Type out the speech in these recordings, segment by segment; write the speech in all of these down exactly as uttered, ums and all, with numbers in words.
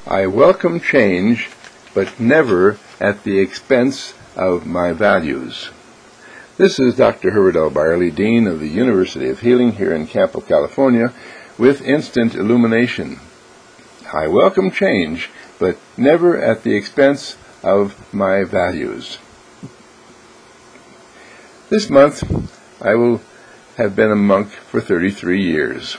I welcome change, but never at the expense of my values. This is Doctor Herbert L. Byerly, Dean of the University of Healing here in Campo, California, with instant illumination. I welcome change, but never at the expense of my values. This month, I will have been a monk for thirty-three years.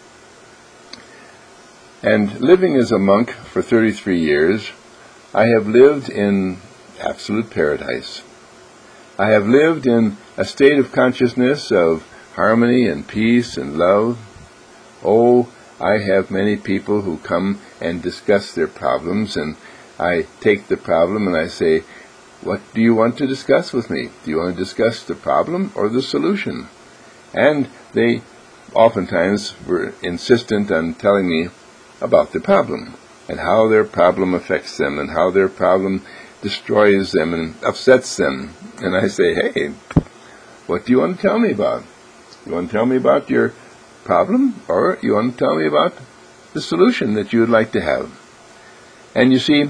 And living as a monk for thirty-three years, I have lived in absolute paradise. I have lived in a state of consciousness of harmony and peace and love. Oh, I have many people who come and discuss their problems, and I take the problem and I say, what do you want to discuss with me? Do you want to discuss the problem or the solution? And they oftentimes were insistent on telling me about the problem, and how their problem affects them, and how their problem destroys them and upsets them. And I say, hey, what do you want to tell me about? You want to tell me about your problem, or you want to tell me about the solution that you would like to have? And you see,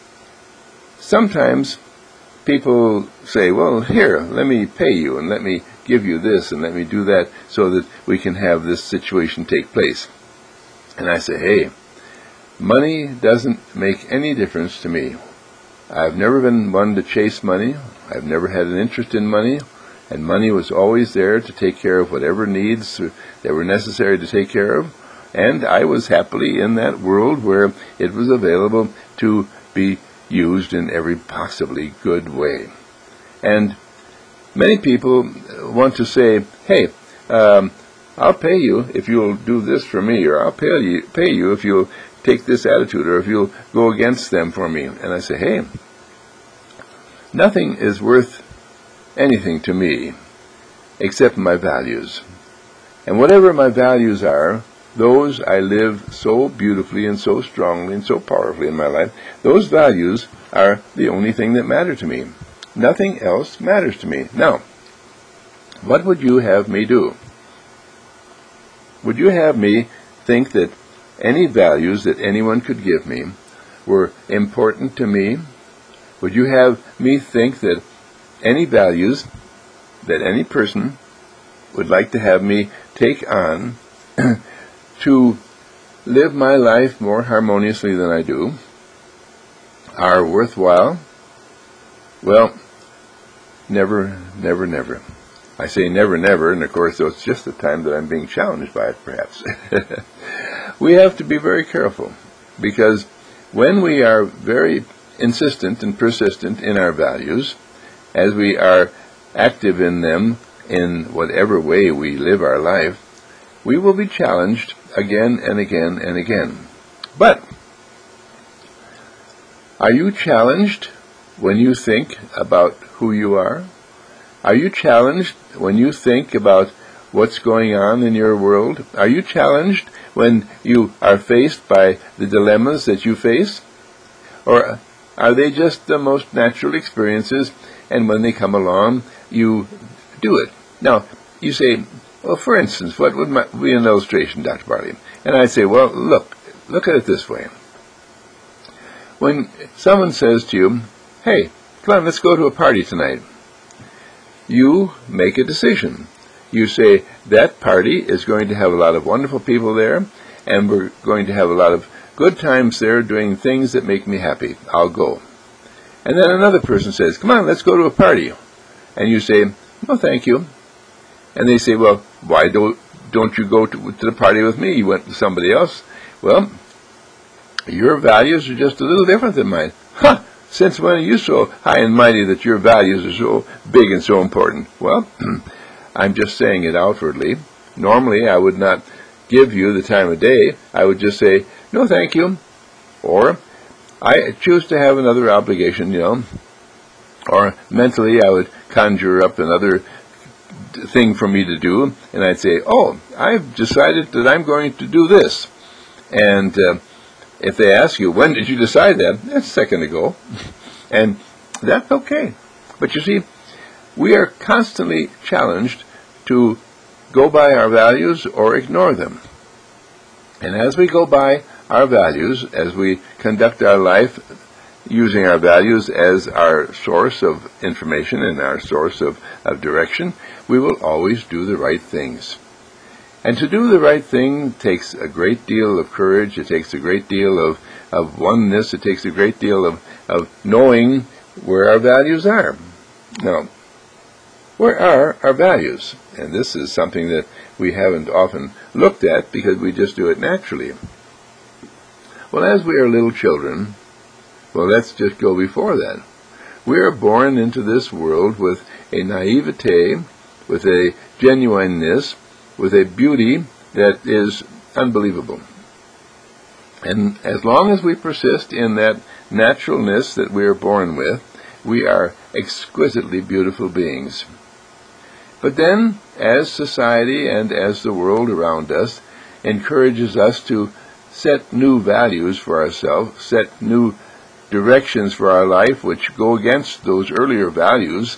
sometimes people say, well, here, let me pay you, and let me give you this, and let me do that, so that we can have this situation take place. And I say, hey, money doesn't make any difference to me. I've never been one to chase money. I've never had an interest in money, and money was always there to take care of whatever needs that were necessary to take care of, and I was happily in that world where it was available to be used in every possibly good way. And many people want to say, hey, um, I'll pay you if you'll do this for me, or I'll pay you, pay you if you'll take this attitude, or if you'll go against them for me. And I say, hey, nothing is worth anything to me except my values. And whatever my values are, those I live so beautifully and so strongly and so powerfully in my life. Those values are the only thing that matter to me. Nothing else matters to me. Now, what would you have me do? Would you have me think that any values that anyone could give me were important to me? Would you have me think that any values that any person would like to have me take on to live my life more harmoniously than I do are worthwhile? Well, never, never, never. I say never, never, and of course, so it's just the time that I'm being challenged by it, perhaps. We have to be very careful, because when we are very insistent and persistent in our values, as we are active in them in whatever way we live our life, we will be challenged again and again and again. But are you challenged when you think about who you are? Are you challenged when you think about what's going on in your world? Are you challenged when you are faced by the dilemmas that you face? Or are they just the most natural experiences, and when they come along, you do it? Now, you say, well, for instance, what would my, be an illustration, Doctor Byerly? And I'd say, well, look, look at it this way. When someone says to you, hey, come on, let's go to a party tonight, you make a decision. You say, that party is going to have a lot of wonderful people there, and we're going to have a lot of good times there doing things that make me happy. I'll go. And then another person says, come on, let's go to a party. And you say, no, thank you. And they say, well, why don't, don't you go to, to the party with me? You went with somebody else. Well, your values are just a little different than mine. Huh! Since when are you so high and mighty that your values are so big and so important? Well, I'm just saying it outwardly. Normally, I would not give you the time of day. I would just say, no, thank you. Or, I choose to have another obligation, you know. Or, mentally, I would conjure up another thing for me to do, and I'd say, oh, I've decided that I'm going to do this. And uh, if they ask you, when did you decide that? That's a second ago. And that's okay. But you see, we are constantly challenged to go by our values or ignore them. And as we go by our values, as we conduct our life using our values as our source of information and our source of, of direction, we will always do the right things. And to do the right thing takes a great deal of courage, it takes a great deal of, of oneness, it takes a great deal of, of knowing where our values are. Now, where are our values? And this is something that we haven't often looked at because we just do it naturally. Well, as we are little children, well, let's just go before that. We are born into this world with a naivete, with a genuineness, with a beauty that is unbelievable. And as long as we persist in that naturalness that we are born with, we are exquisitely beautiful beings. But then, as society and as the world around us encourages us to set new values for ourselves, set new directions for our life which go against those earlier values,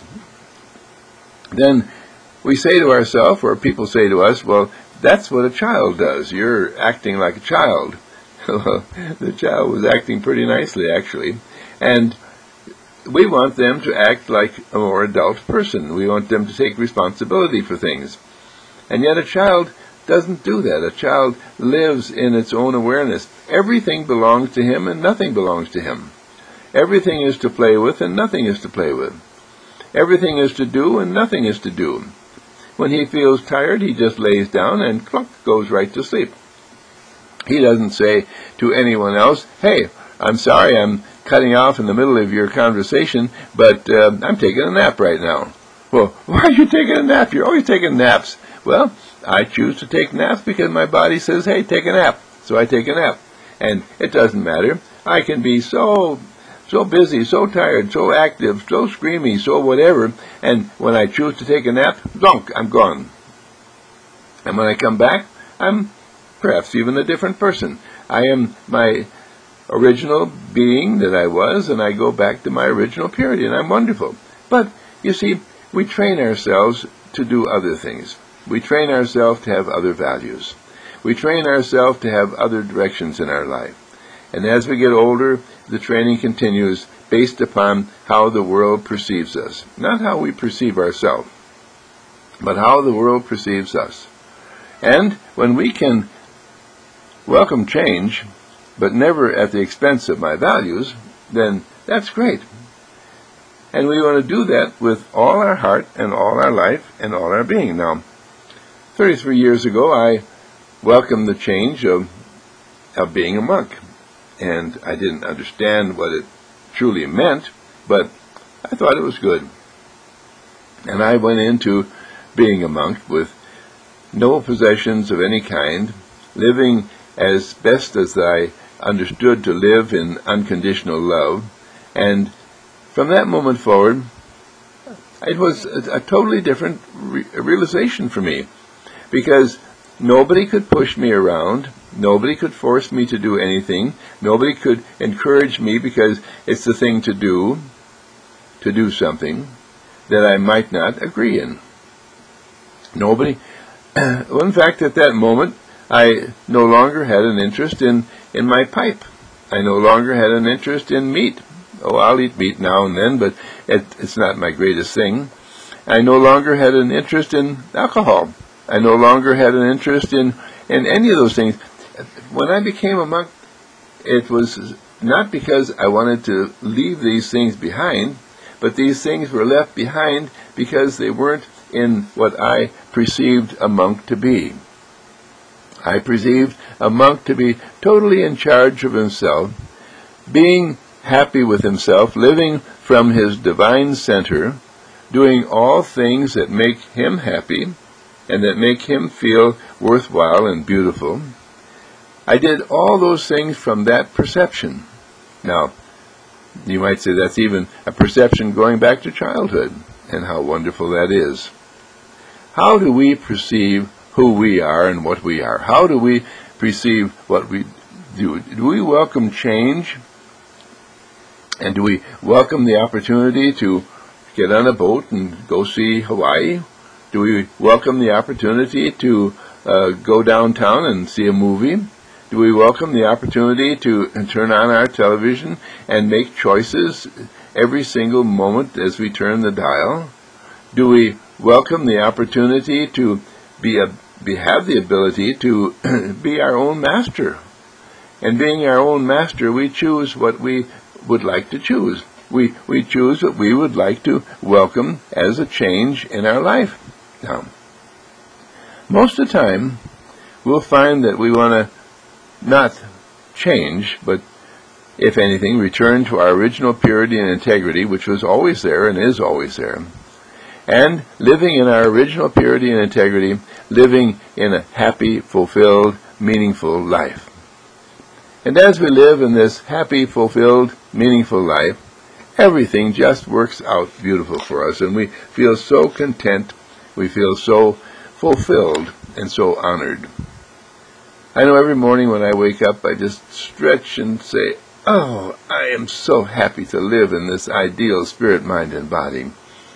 then we say to ourselves, or people say to us, well, that's what a child does. You're acting like a child. Well, the child was acting pretty nicely, actually. And we want them to act like a more adult person. We want them to take responsibility for things. And yet a child doesn't do that. A child lives in its own awareness. Everything belongs to him and nothing belongs to him. Everything is to play with and nothing is to play with. Everything is to do and nothing is to do. When he feels tired, he just lays down and clunk, goes right to sleep. He doesn't say to anyone else, hey, I'm sorry, I'm cutting off in the middle of your conversation, but uh, I'm taking a nap right now. Well, why are you taking a nap? You're always taking naps. Well, I choose to take naps because my body says, hey, take a nap. So I take a nap. And it doesn't matter. I can be so so busy, so tired, so active, so screamy, so whatever, and when I choose to take a nap, zonk, I'm gone. And when I come back, I'm perhaps even a different person. I am my original being that I was, and I go back to my original purity, and I'm wonderful. But, you see, we train ourselves to do other things. We train ourselves to have other values. We train ourselves to have other directions in our life. And as we get older, the training continues based upon how the world perceives us. Not how we perceive ourselves, but how the world perceives us. And when we can welcome change, but never at the expense of my values, then that's great. And we want to do that with all our heart and all our life and all our being. Now, thirty-three years ago, I welcomed the change of, of being a monk. And I didn't understand what it truly meant, but I thought it was good. And I went into being a monk with no possessions of any kind, living as best as I understood to live in unconditional love. And from that moment forward, it was a, a totally different re- realization for me, because nobody could push me around. Nobody could force me to do anything. Nobody could encourage me because it's the thing to do, to do something that I might not agree in. Nobody. Well, in fact, at that moment, I no longer had an interest in, in my pipe. I no longer had an interest in meat. Oh, I'll eat meat now and then, but it, it's not my greatest thing. I no longer had an interest in alcohol. I no longer had an interest in, in any of those things. When I became a monk, it was not because I wanted to leave these things behind, but these things were left behind because they weren't in what I perceived a monk to be. I perceived a monk to be totally in charge of himself, being happy with himself, living from his divine center, doing all things that make him happy and that make him feel worthwhile and beautiful. I did all those things from that perception. Now, you might say that's even a perception going back to childhood, and how wonderful that is. How do we perceive who we are and what we are? How do we perceive what we do? Do we welcome change? And do we welcome the opportunity to get on a boat and go see Hawaii? Do we welcome the opportunity to uh, go downtown and see a movie? Do we welcome the opportunity to turn on our television and make choices every single moment as we turn the dial? Do we welcome the opportunity to be a, be have the ability to be our own master? And being our own master, we choose what we would like to choose. We we choose what we would like to welcome as a change in our life. Now, most of the time, we'll find that we want to not change, but if anything, return to our original purity and integrity, which was always there and is always there. And living in our original purity and integrity, living in a happy, fulfilled, meaningful life. And as we live in this happy, fulfilled, meaningful life, everything just works out beautiful for us, and we feel so content, we feel so fulfilled and so honored. I know every morning when I wake up, I just stretch and say, oh, I am so happy to live in this ideal spirit, mind, and body.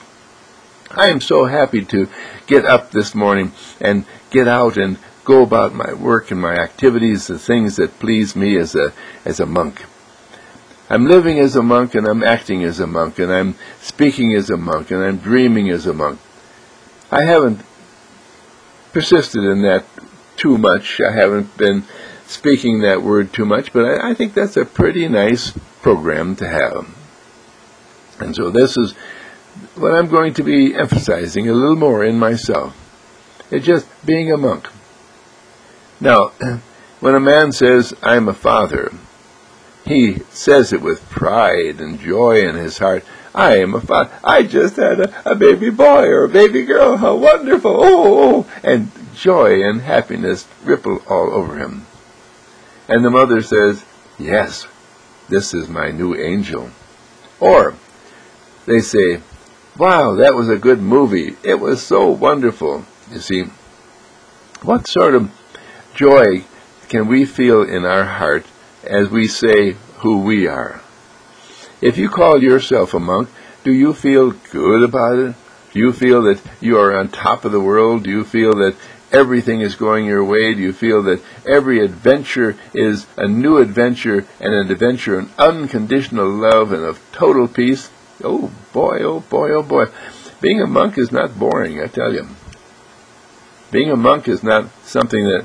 I am so happy to get up this morning and get out and go about my work and my activities, the things that please me as a as a monk. I'm living as a monk, and I'm acting as a monk, and I'm speaking as a monk, and I'm dreaming as a monk. I haven't persisted in that too much. I haven't been speaking that word too much, but I, I think that's a pretty nice program to have. And so this is what I'm going to be emphasizing a little more in myself. It's just being a monk. Now, when a man says, I'm a father, he says it with pride and joy in his heart. I am a father. I just had a, a baby boy or a baby girl. How wonderful. Oh, oh, and joy and happiness ripple all over him. And the mother says, yes, this is my new angel. Or they say, wow, that was a good movie. It was so wonderful. You see, what sort of joy can we feel in our heart as we say who we are? If you call yourself a monk, do you feel good about it? Do you feel that you are on top of the world? Do you feel that everything is going your way? Do you feel that every adventure is a new adventure and an adventure in unconditional love and of total peace? Oh boy, oh boy, oh boy. Being a monk is not boring, I tell you. Being a monk is not something that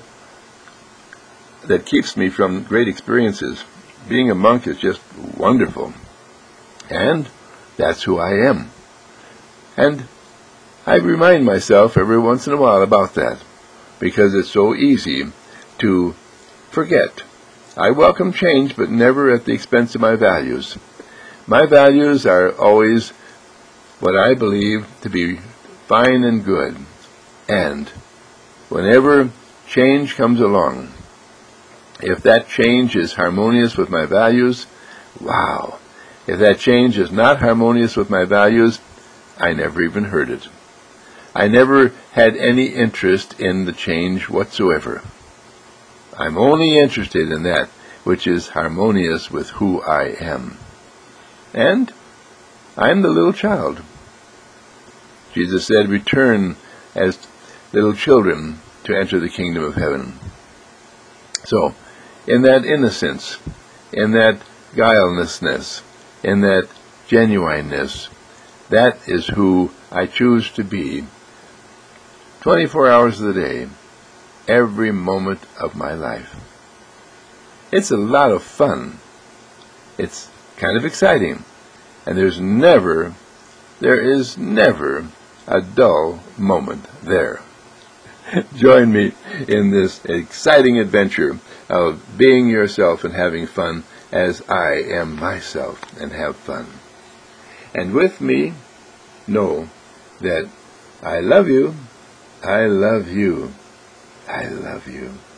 that keeps me from great experiences. Being a monk is just wonderful. And that's who I am. And I remind myself every once in a while about that, because it's so easy to forget. I welcome change, but never at the expense of my values. My values are always what I believe to be fine and good. And whenever change comes along, if that change is harmonious with my values, wow. If that change is not harmonious with my values, I never even heard it. I never had any interest in the change whatsoever. I'm only interested in that which is harmonious with who I am. And I'm the little child. Jesus said, return as little children to enter the kingdom of heaven. So, in that innocence, in that guilelessness, in that genuineness, that is who I choose to be twenty-four hours of the day, every moment of my life. It's a lot of fun. It's kind of exciting. And there's never, there is never a dull moment there. Join me in this exciting adventure of being yourself and having fun as I am myself and have fun. And with me, know that I love you, I love you, I love you.